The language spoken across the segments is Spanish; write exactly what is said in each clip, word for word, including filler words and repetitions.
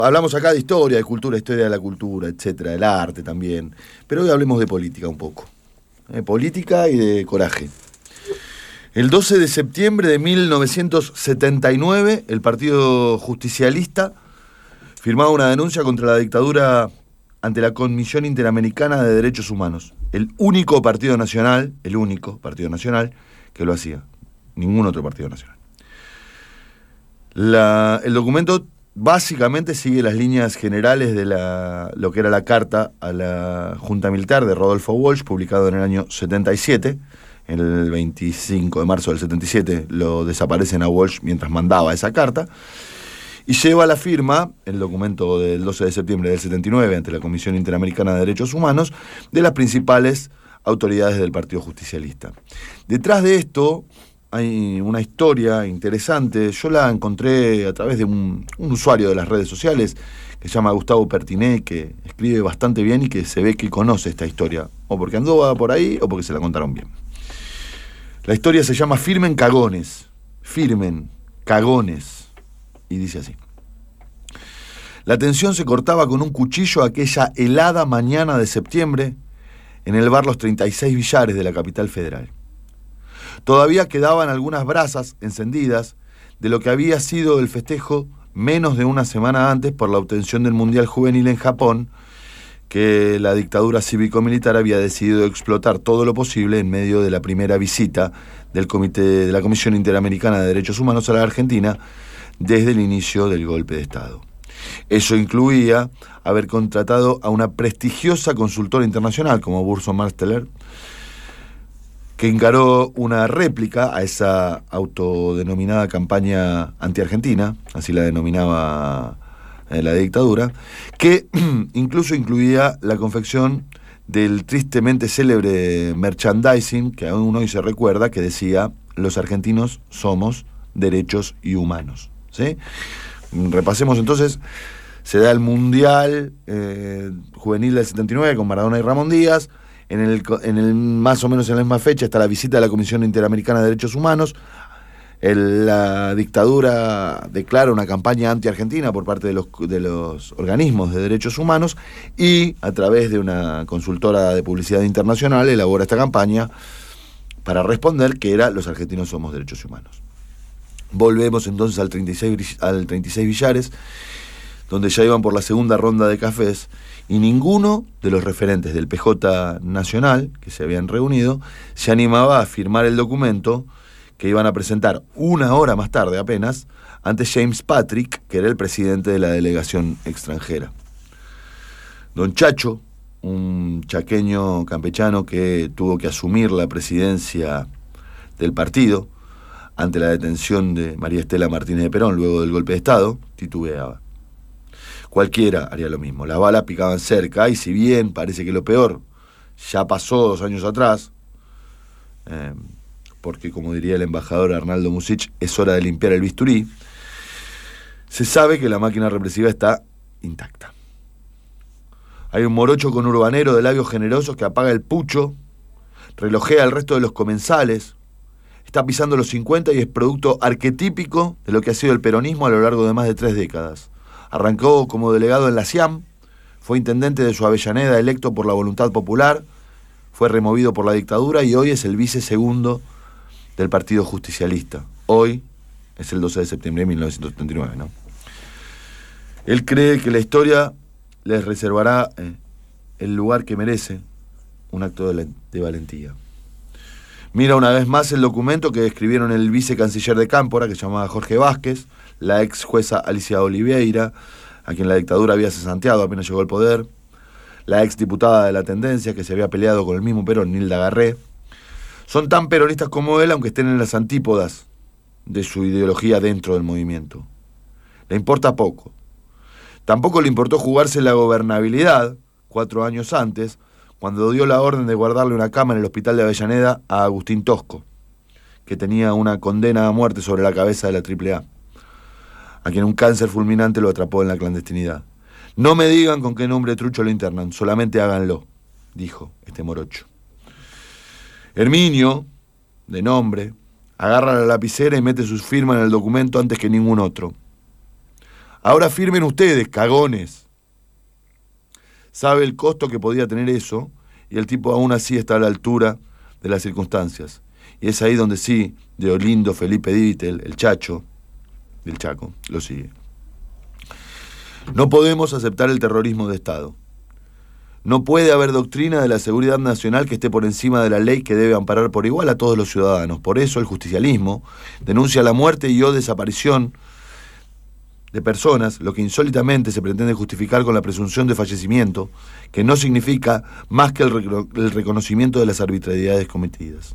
hablamos acá de historia, de cultura, historia de la cultura, etcétera, del arte también. Pero hoy hablemos de política un poco. Eh, política y de coraje. El doce de septiembre de mil novecientos setenta y nueve, el Partido Justicialista firmaba una denuncia contra la dictadura ante la Comisión Interamericana de Derechos Humanos. El único partido nacional, el único partido nacional que lo hacía. Ningún otro partido nacional. La, el documento básicamente sigue las líneas generales de la, lo que era la carta a la Junta Militar de Rodolfo Walsh, publicado en el año setenta y siete. El veinticinco de marzo del setenta y siete lo desaparecen a Walsh mientras mandaba esa carta. Y lleva la firma, el documento del doce de septiembre del setenta y nueve, ante la Comisión Interamericana de Derechos Humanos, de las principales autoridades del Partido Justicialista. Detrás de esto hay una historia interesante. Yo la encontré a través de un, un usuario de las redes sociales que se llama Gustavo Pertiné, que escribe bastante bien y que se ve que conoce esta historia, o porque andó por ahí o porque se la contaron bien. La historia se llama Firmen Cagones. Firmen Cagones. Y dice así. La tensión se cortaba con un cuchillo aquella helada mañana de septiembre en el bar Los treinta y seis Villares de la capital federal. Todavía quedaban algunas brasas encendidas de lo que había sido el festejo menos de una semana antes por la obtención del Mundial Juvenil en Japón, que la dictadura cívico-militar había decidido explotar todo lo posible en medio de la primera visita del comité de la Comisión Interamericana de Derechos Humanos a la Argentina desde el inicio del golpe de Estado. Eso incluía haber contratado a una prestigiosa consultora internacional como Burson Marsteller, que encaró una réplica a esa autodenominada campaña anti-argentina, así la denominaba eh, la dictadura, que incluso incluía la confección del tristemente célebre merchandising, que aún hoy se recuerda, que decía: los argentinos somos derechos y humanos. ¿Sí? Repasemos entonces. Se da el Mundial eh, Juvenil del setenta y nueve con Maradona y Ramón Díaz. En el, en el, más o menos en la misma fecha está la visita de la Comisión Interamericana de Derechos Humanos. El, la dictadura declara una campaña anti-argentina por parte de los, de los organismos de derechos humanos y, a través de una consultora de publicidad internacional, elabora esta campaña para responder que era: los argentinos somos derechos humanos. Volvemos entonces al treinta y seis, al treinta y seis Villares, donde ya iban por la segunda ronda de cafés, y ninguno de los referentes del P J Nacional, que se habían reunido, se animaba a firmar el documento que iban a presentar una hora más tarde apenas ante James Patrick, que era el presidente de la delegación extranjera. Don Chacho, un chaqueño campechano que tuvo que asumir la presidencia del partido ante la detención de María Estela Martínez de Perón luego del golpe de Estado, titubeaba. Cualquiera haría lo mismo. Las balas picaban cerca y, si bien parece que lo peor ya pasó dos años atrás, eh, porque, como diría el embajador Arnaldo Musich, es hora de limpiar el bisturí, se sabe que la máquina represiva está intacta. Hay un morocho con urbanero de labios generosos que apaga el pucho, relojea al resto de los comensales, está pisando los cincuenta y es producto arquetípico de lo que ha sido el peronismo a lo largo de más de tres décadas. Arrancó como delegado en la SIAM, fue intendente de su Avellaneda electo por la voluntad popular, fue removido por la dictadura y hoy es el vicesegundo del Partido Justicialista. Hoy es el doce de septiembre de mil novecientos setenta y nueve, ¿no? Él cree que la historia les reservará eh, el lugar que merece, un acto de, la, de valentía. Mira una vez más el documento que escribieron el vicecanciller de Cámpora, que se llamaba Jorge Vázquez, la ex jueza Alicia Oliveira, a quien la dictadura había cesanteado apenas llegó al poder, la ex diputada de la Tendencia, que se había peleado con el mismo Perón, Nilda Garré. Son tan peronistas como él, aunque estén en las antípodas de su ideología dentro del movimiento. Le importa poco. Tampoco le importó jugarse la gobernabilidad cuatro años antes, cuando dio la orden de guardarle una cama en el hospital de Avellaneda a Agustín Tosco, que tenía una condena a muerte sobre la cabeza de la triple A, a quien un cáncer fulminante lo atrapó en la clandestinidad. No me digan con qué nombre trucho lo internan, solamente háganlo, dijo este morocho. Herminio, de nombre, agarra la lapicera y mete sus firmas en el documento antes que ningún otro. Ahora firmen ustedes, cagones. Sabe el costo que podía tener eso, y el tipo aún así está a la altura de las circunstancias. Y es ahí donde sí, de Olindo, Felipe Divitel, el Chacho, del Chaco, lo sigue. No podemos aceptar el terrorismo de Estado. No puede haber doctrina de la seguridad nacional que esté por encima de la ley, que debe amparar por igual a todos los ciudadanos. Por eso el justicialismo denuncia la muerte y o desaparición de personas, lo que insólitamente se pretende justificar con la presunción de fallecimiento, que no significa más que el, rec- el reconocimiento de las arbitrariedades cometidas.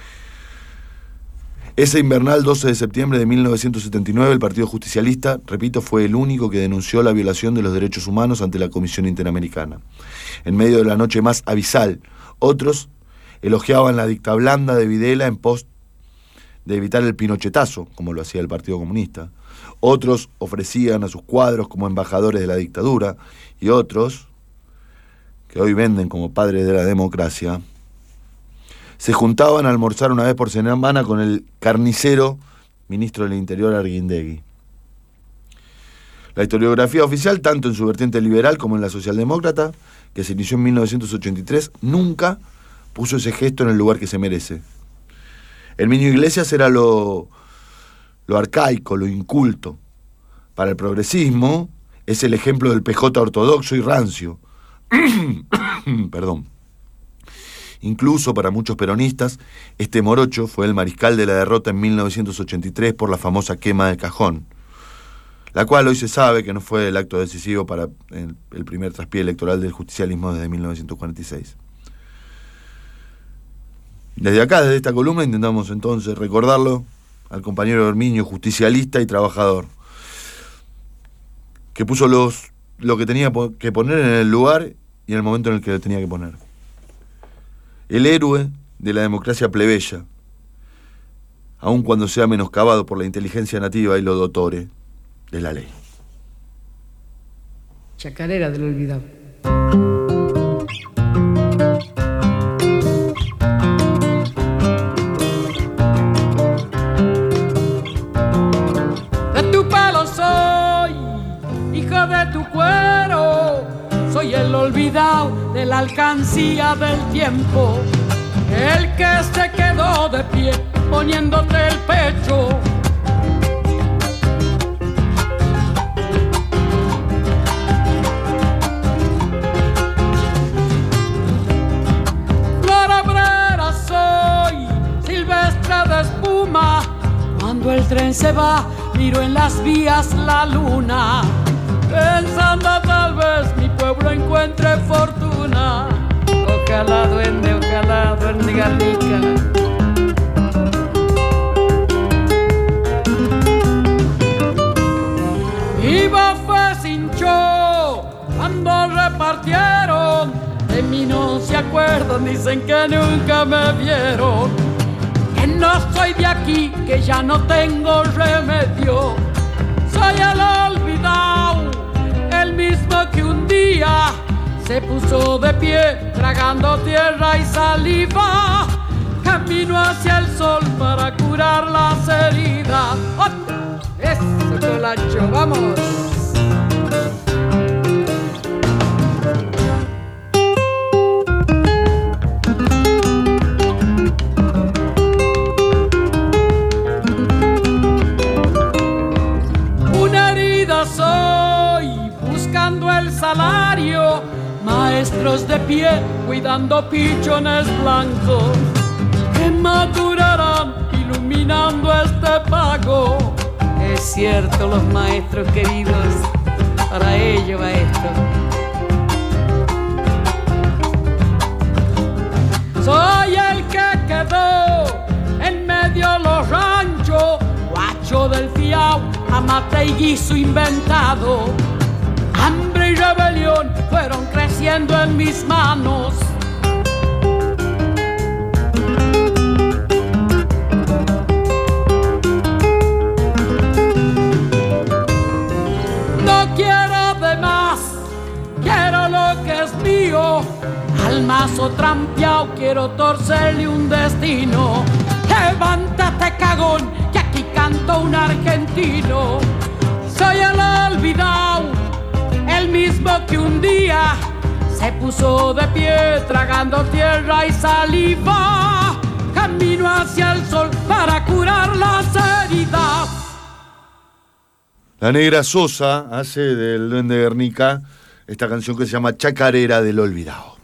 Ese invernal doce de septiembre de mil novecientos setenta y nueve, el Partido Justicialista, repito, fue el único que denunció la violación de los derechos humanos ante la Comisión Interamericana. En medio de la noche más abisal, otros elogiaban la dicta blanda de Videla en pos de evitar el pinochetazo, como lo hacía el Partido Comunista. Otros ofrecían a sus cuadros como embajadores de la dictadura, y otros, que hoy venden como padres de la democracia, se juntaban a almorzar una vez por semana con el carnicero ministro del Interior Arguindegui. La historiografía oficial, tanto en su vertiente liberal como en la socialdemócrata, que se inició en mil novecientos ochenta y tres, nunca puso ese gesto en el lugar que se merece. El Niño Iglesias era lo, lo arcaico, lo inculto. Para el progresismo es el ejemplo del P J ortodoxo y rancio. Perdón. Incluso para muchos peronistas, este morocho fue el mariscal de la derrota en mil novecientos ochenta y tres por la famosa quema del cajón, la cual hoy se sabe que no fue el acto decisivo para el, el primer traspié electoral del justicialismo desde mil novecientos cuarenta y seis. Desde acá, desde esta columna, intentamos entonces recordarlo al compañero Herminio, justicialista y trabajador, que puso los, lo que tenía que poner en el lugar y en el momento en el que lo tenía que poner. El héroe de la democracia plebeya, aun cuando sea menoscabado por la inteligencia nativa y lo dotore de la ley. Chacarera del olvidado. De tu pelo soy, hijo de tu cuero, soy el olvidado de la alcancía del tiempo, el que se quedó de pie poniéndote el pecho. Flor obrera soy, silvestre de espuma, cuando el tren se va miro en las vías la luna, pensando tal vez mi pueblo encuentre fortuna. Ojalá duende, ojalá duende garnica. Iba fue cinchó cuando repartieron, de mí no se acuerdan, dicen que nunca me vieron, que no soy de aquí, que ya no tengo remedio. Soy el olvidado, el mismo que un día se puso de pie, tragando tierra y saliva, camino hacia el sol para curar las heridas. ¡Oh! ¡Eso, Colacho! ¡Vamos! Una herida soy, buscando el salario, maestros de pie, cuidando pichones blancos, que madurarán iluminando este pago. Es cierto, los maestros queridos, para ello va esto. Soy el que quedó en medio los ranchos, guacho del fiao, amate y guiso inventado. Hambre y rebelión fueron creciendo en mis manos. No quiero de más, quiero lo que es mío. Al mazo trampeado quiero torcerle un destino. Levántate, cagón, que aquí canta un argentino. Soy el olvidado, el mismo que un día se puso de pie tragando tierra y saliva. Camino hacia el sol para curar las heridas. La Negra Sosa hace del Duende Guernica esta canción que se llama Chacarera del Olvidado.